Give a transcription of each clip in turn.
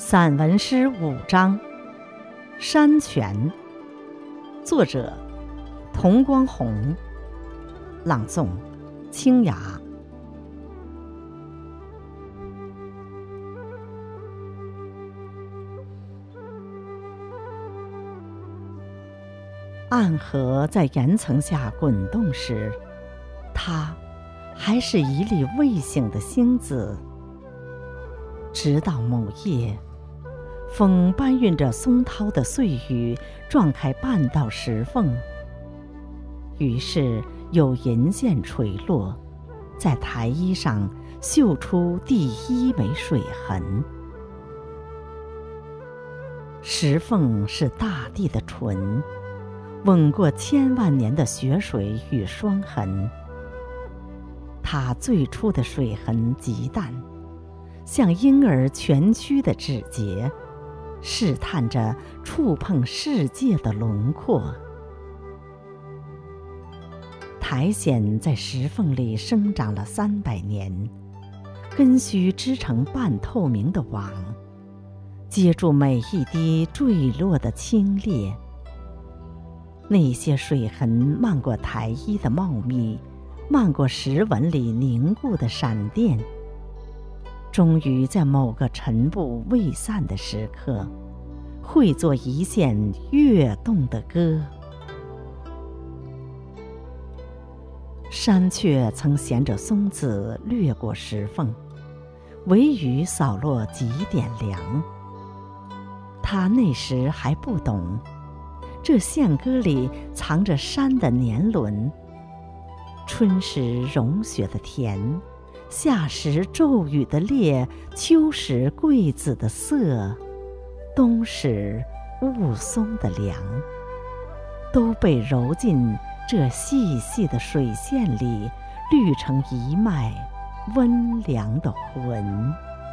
散文诗5章，山泉。作者：童光红。朗诵：清雅。暗河在岩层下滚动时，它还是一粒未醒的星子。直到某夜，风搬运着松涛的碎雨撞开半道石缝，于是有银线垂落，在台衣上绣出第一枚水痕。石缝是大地的唇，吻过千万年的雪水与霜痕。它最初的水痕极淡，像婴儿蜷曲的指节，试探着触碰世界的轮廓。苔藓在石缝里生长了300年，根须织成半透明的网，接住每一滴坠落的清冽。那些水痕漫过苔衣的茂密，漫过石纹里凝固的闪电，终于在某个尘雾未散的时刻，汇作一线跃动的歌。山雀曾衔着松子掠过石缝，微雨扫落几点凉。它那时还不懂，这线歌里藏着山的年轮。春时融雪的甜，夏时骤雨的烈，秋时桂子的涩，冬时雾凇的凉，都被揉进这细细的水线里，滤成一脉温凉的魂。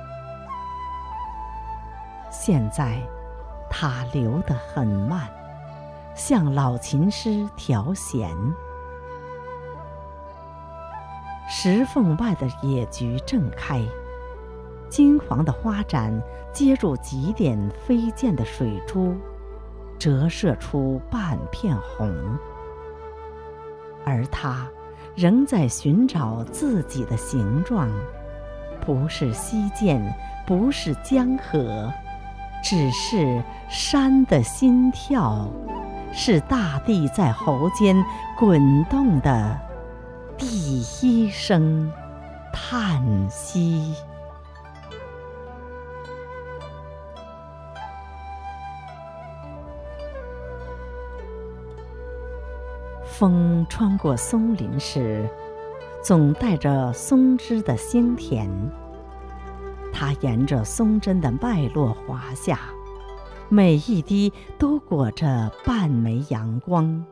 现在它流得很慢，像老琴师调弦。石缝外的野菊正开，金黄的花盏接住几点飞溅的水珠，折射出半片红。而它仍在寻找自己的形状，不是溪涧，不是江河，只是山的心跳，是大地在喉间滚动的第一声叹息。风穿过松林时，总带着松枝的腥甜。它沿着松针的脉络滑下，每一滴都裹着半枚阳光。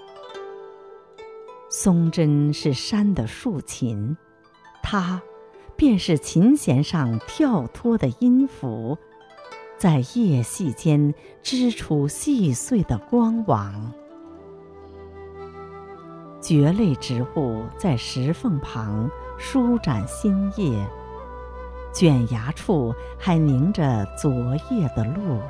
松针是山的竖琴，它便是琴弦上跳脱的音符，在叶隙间织出细碎的光网。蕨类植物在石缝旁舒展新叶，卷芽处还凝着昨夜的露。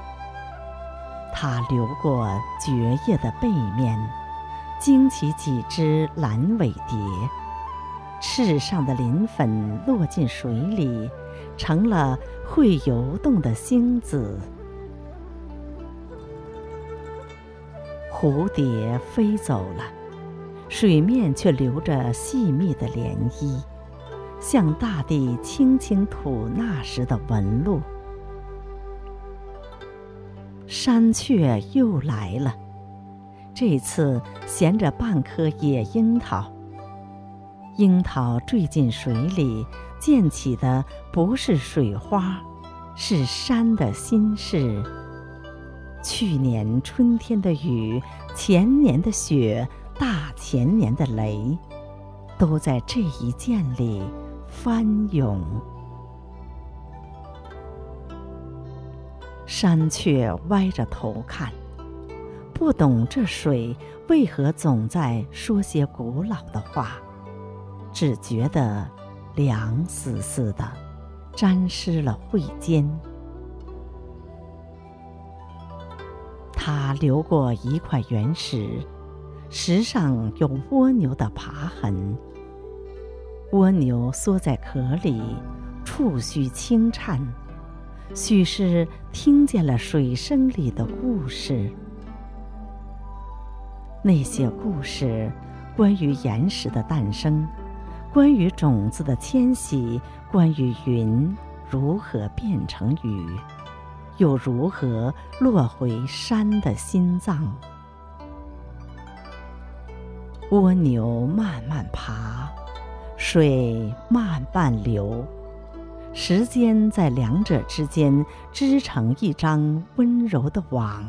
它流过蕨叶的背面，惊起几只蓝尾蝶，翅上的磷粉落进水里，成了会游动的星子。蝴蝶飞走了，水面却留着细密的涟漪，像大地轻轻吐纳时的纹路。山雀又来了，这次衔着半颗野樱桃。樱桃坠进水里，溅起的不是水花，是山的心事。去年春天的雨，前年的雪，大前年的雷，都在这一溅里翻涌。山雀歪着头看，不懂这水为何总在说些古老的话，只觉得凉丝丝的，沾湿了慧肩。 它流过一块原石，石上有蜗牛的爬痕。蜗牛缩在壳里，触须轻颤，许是听见了水声里的故事。那些故事，关于岩石的诞生，关于种子的迁徙，关于云如何变成雨，又如何落回山的心脏。蜗牛慢慢爬，水慢慢流，时间在两者之间织成一张温柔的网。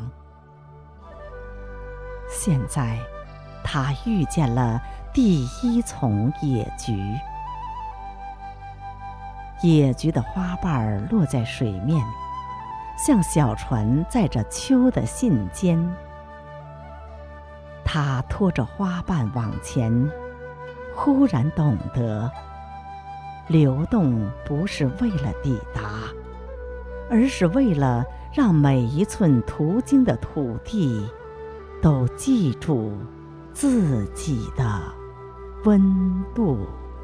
现在，它遇见了第一丛野菊。野菊的花瓣落在水面，像小船载着秋的信笺。它拖着花瓣往前，忽然懂得，流动不是为了抵达，而是为了让每一寸途经的土地都记住自己的温度。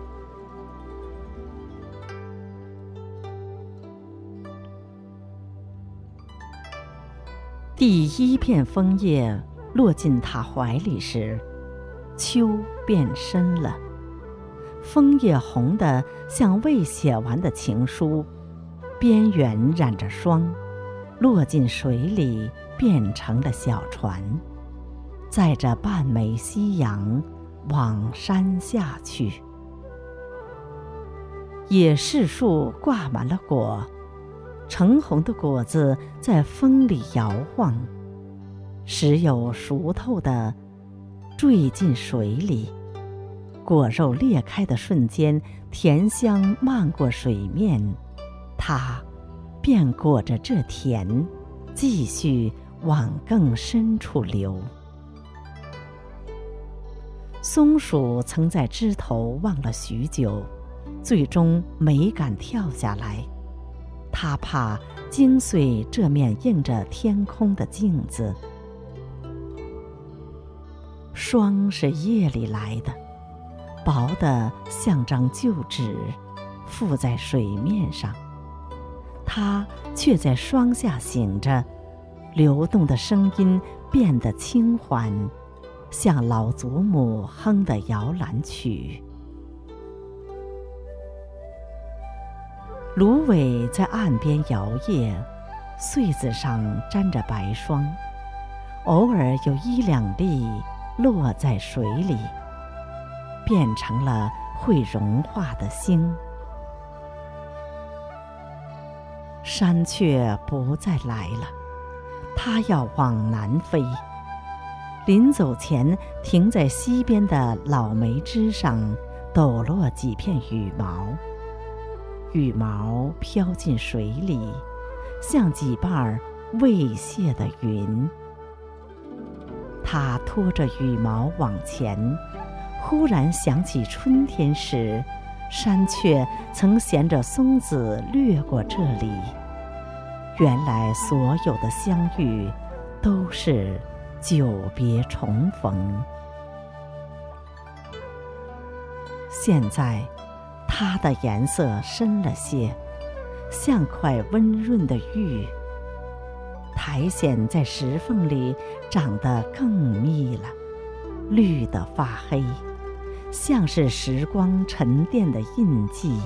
第一片枫叶落进他怀里时，秋变深了。枫叶红得像未写完的情书，边缘染着霜，落进水里变成了小船，载着半枚夕阳往山下去。野柿树挂满了果，橙红的果子在风里摇晃，时有熟透的坠进水里，果肉裂开的瞬间，甜香漫过水面，它便裹着这甜，继续往更深处流。松鼠曾在枝头望了许久，最终没敢跳下来，它怕惊碎这面映着天空的镜子。霜是夜里来的，薄得像张旧纸，覆在水面上，它却在霜下醒着，流动的声音变得轻缓，像老祖母哼的摇篮曲。芦苇在岸边摇曳，穗子上沾着白霜，偶尔有一两粒落在水里，变成了会融化的星。山雀不再来了，它要往南飞。临走前，停在西边的老梅枝上，抖落几片羽毛。羽毛飘进水里，像几瓣未谢的云。它拖着羽毛往前，忽然想起春天时，山雀曾衔着松子掠过这里。原来所有的相遇，都是久别重逢。现在，它的颜色深了些，像块温润的玉。苔藓在石缝里长得更密了，绿得发黑，像是时光沉淀的印记。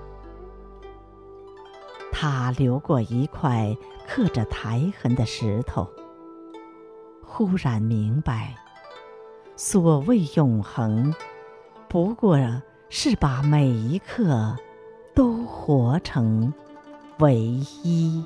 它流过一块刻着苔痕的石头，忽然明白，所谓永恒，不过是把每一刻都活成唯一。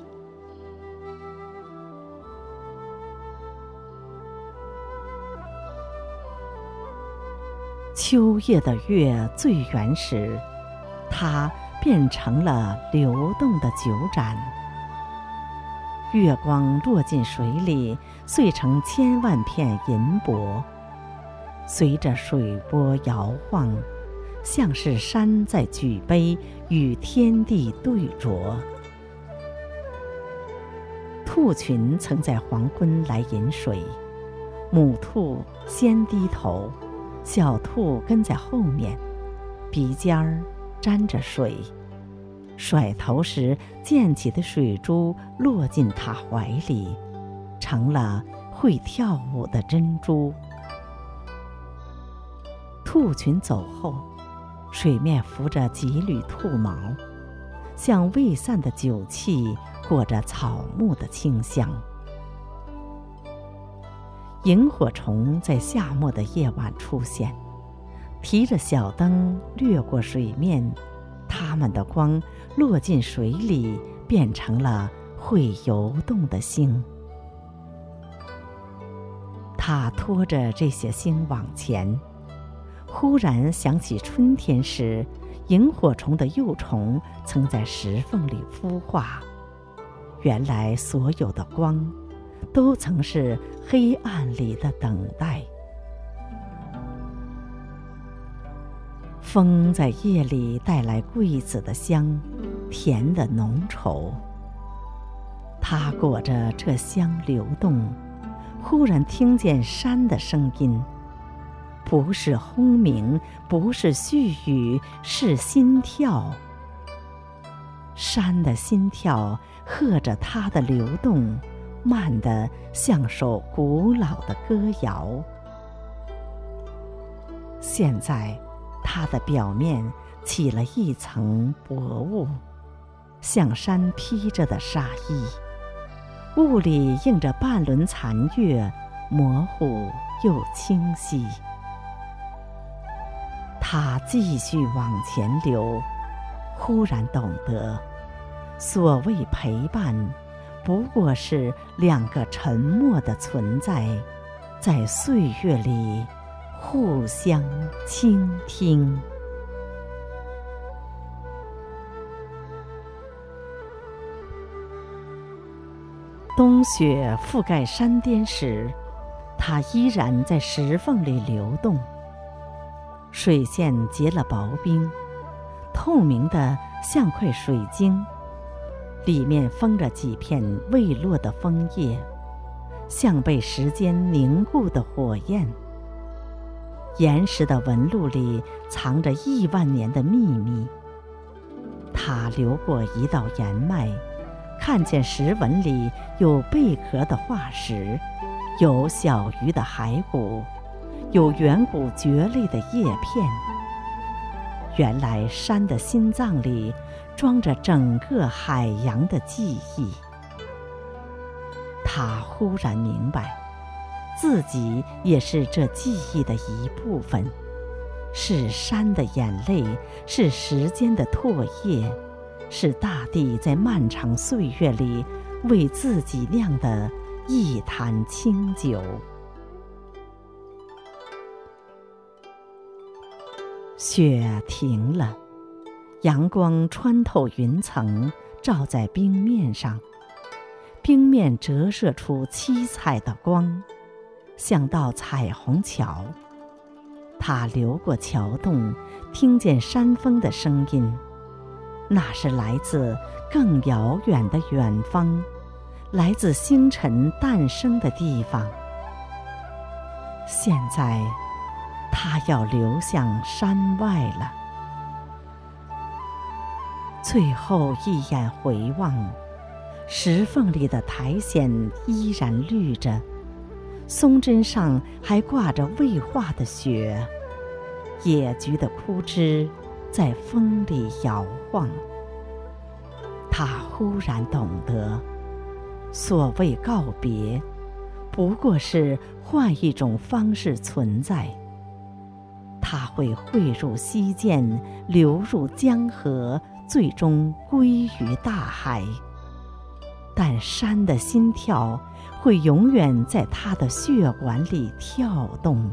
秋夜的月最圆时，它变成了流动的酒盏。月光落进水里，碎成千万片银箔，随着水波摇晃，像是山在举杯，与天地对酌。 兔群曾在黄昏来饮水，母兔先低头，小兔跟在后面，鼻尖儿沾着水，甩头时溅起的水珠落进它怀里，成了会跳舞的珍珠。兔群走后，水面浮着几缕兔毛，像未散的酒气，裹着草木的清香。萤火虫在夏末的夜晚出现，提着小灯掠过水面，它们的光落进水里，变成了会游动的星。它拖着这些星往前，忽然想起春天时，萤火虫的幼虫曾在石缝里孵化，原来所有的光都曾是黑暗里的等待。风在夜里带来桂子的香，甜的浓稠。它裹着这香流动，忽然听见山的声音，不是轰鸣，不是絮语，是心跳。山的心跳和着它的流动，慢得像首古老的歌谣。现在它的表面起了一层薄雾，像山披着的纱衣，雾里映着半轮残月，模糊又清晰。它继续往前流，忽然懂得，所谓陪伴，不过是两个沉默的存在，在岁月里互相倾听。冬雪覆盖山巅时，它依然在石缝里流动，水线结了薄冰，透明的像块水晶，里面封着几片未落的枫叶，像被时间凝固的火焰。岩石的纹路里藏着10000年的秘密。它流过一道岩脉，看见石纹里有贝壳的化石，有小鱼的骸骨，有远古蕨类的叶片。原来山的心脏里装着整个海洋的记忆。他忽然明白，自己也是这记忆的一部分，是山的眼泪，是时间的唾液，是大地在漫长岁月里为自己酿的一坛清酒。雪停了，阳光穿透云层，照在冰面上，冰面折射出七彩的光，像道彩虹桥。它流过桥洞，听见山风的声音，那是来自更遥远的远方，来自星辰诞生的地方。现在它要流向山外了。最后一眼回望，石缝里的苔藓依然绿着，松针上还挂着未化的雪，野菊的枯枝在风里摇晃。他忽然懂得，所谓告别，不过是换一种方式存在。它会汇入溪涧，流入江河，最终归于大海。但山的心跳会永远在它的血管里跳动。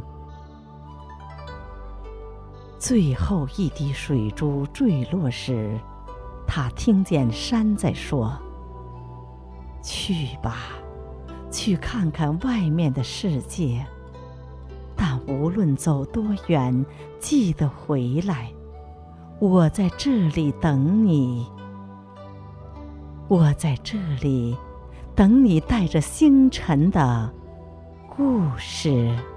最后一滴水珠坠落时，他听见山在说：去吧，去看看外面的世界，但无论走多远，记得回来，我在这里等你，我在这里等你带着星辰的故事。